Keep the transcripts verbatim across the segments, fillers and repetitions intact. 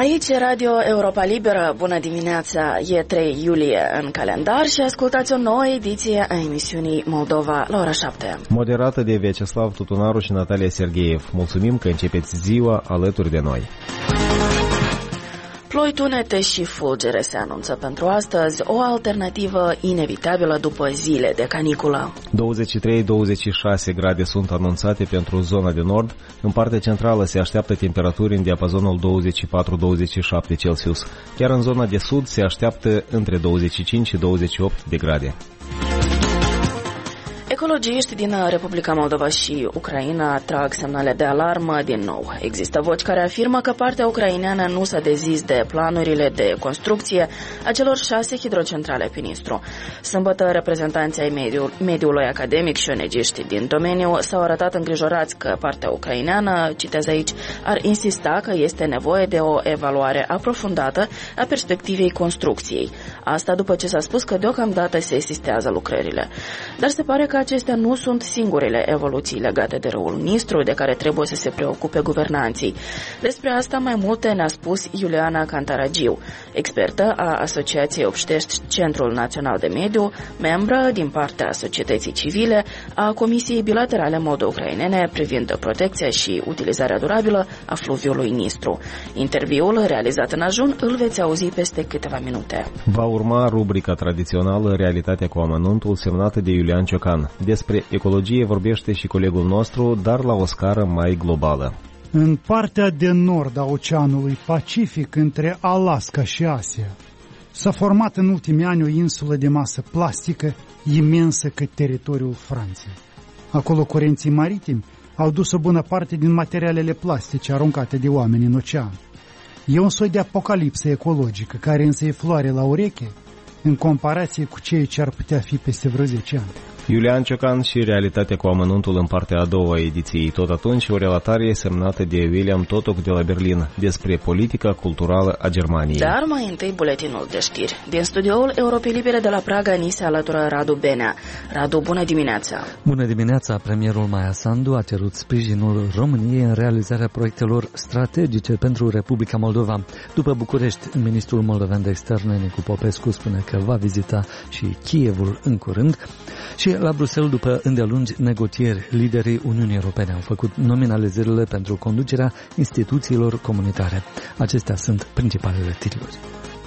Aici e Radio Europa Liberă. Bună dimineața! E trei iulie în calendar și ascultați o nouă ediție a emisiunii Moldova la ora șapte. Moderată de Vyacheslav Tutunaru și Natalia Sergeev. Mulțumim că începeți ziua alături de noi. Ploi, tunete și fulgere se anunță pentru astăzi, o alternativă inevitabilă după zile de caniculă. douăzeci și trei douăzeci și șase grade sunt anunțate pentru zona de nord. În partea centrală se așteaptă temperaturi în diapazonul douăzeci și patru douăzeci și șapte Celsius. Chiar în zona de sud se așteaptă între douăzeci și cinci și douăzeci și opt de grade. Ecologiști din Republica Moldova și Ucraina trag semnale de alarmă din nou. Există voci care afirmă că partea ucraineană nu s-a dezis de planurile de construcție a celor șase hidrocentrale pe Nistru. Sâmbătă, reprezentanții ai mediul, mediului academic și onegiști din domeniu s-au arătat îngrijorați că partea ucraineană, citez aici, ar insista că este nevoie de o evaluare aprofundată a perspectivei construcției. Asta după ce s-a spus că deocamdată se asistează lucrările. Dar se pare că acestea nu sunt singurele evoluții legate de râul Nistru de care trebuie să se preocupe guvernanții. Despre asta mai multe ne-a spus Iuliana Cantaragiu, expertă a Asociației Obștești Centrul Național de Mediu, membră din partea societății civile a Comisiei Bilaterale Moldo-Ucrainene privind protecția și utilizarea durabilă a fluviului Nistru. Interviul realizat în ajun îl veți auzi peste câteva minute. Va urma rubrica tradițională Realitatea cu amănuntul, semnată de Iulian Ciocan. Despre ecologie vorbește și colegul nostru, dar la o scară mai globală. În partea de nord a Oceanului Pacific, între Alaska și Asia, s-a format în ultimii ani o insulă de masă plastică imensă cât teritoriul Franței. Acolo curenții maritimi au dus o bună parte din materialele plastice aruncate de oameni în ocean. E un soi de apocalipsă ecologică, care însă e floare la ureche în comparație cu ceea ce ar putea fi peste vreo zece ani. Iulian Ciocan și Realitatea cu amănuntul în partea a doua a ediției. Tot atunci o relatare semnată de William Totok de la Berlin despre politica culturală a Germaniei. Dar mai întâi buletinul de știri. Din studioul Europei Libere de la Praga ni se alătură Radu Benea. Radu, bună dimineața! Bună dimineața! Premierul Maia Sandu a cerut sprijinul României în realizarea proiectelor strategice pentru Republica Moldova. După București, ministrul moldovean de externe Nicu Popescu spune că va vizita și Kievul în curând. Și la Bruxelles, după îndelungi negocieri, liderii Uniunii Europene au făcut nominalizările pentru conducerea instituțiilor comunitare. Acestea sunt principalele titluri.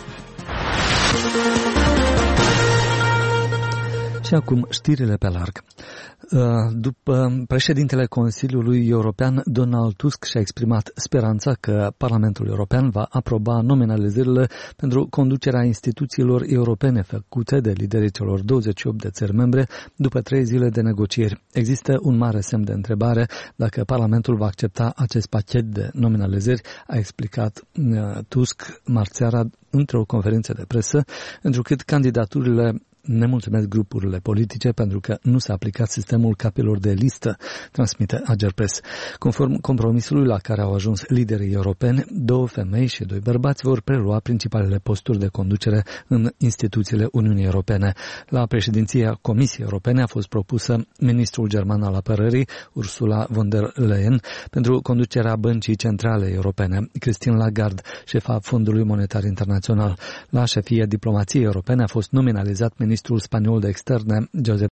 Și acum știrile pe larg. După președintele Consiliului European, Donald Tusk și-a exprimat speranța că Parlamentul European va aproba nominalizările pentru conducerea instituțiilor europene făcute de liderii celor douăzeci și opt de țări membre după trei zile de negocieri. Există un mare semn de întrebare dacă Parlamentul va accepta acest pachet de nominalizări, a explicat Tusk marțeara într-o conferință de presă, întrucât candidaturile nemulțumesc grupurile politice pentru că nu s-a aplicat sistemul capilor de listă, transmite Agerpres. Conform compromisului la care au ajuns liderii europeni, două femei și doi bărbați vor prelua principalele posturi de conducere în instituțiile Uniunii Europene. La președinția Comisiei Europene a fost propusă ministrul german al apărării, Ursula von der Leyen, pentru conducerea Băncii Centrale Europene, Christine Lagarde, șefa Fondului Monetar Internațional. La șefia diplomației europene a fost nominalizat ministrul spaniol de externe, Josep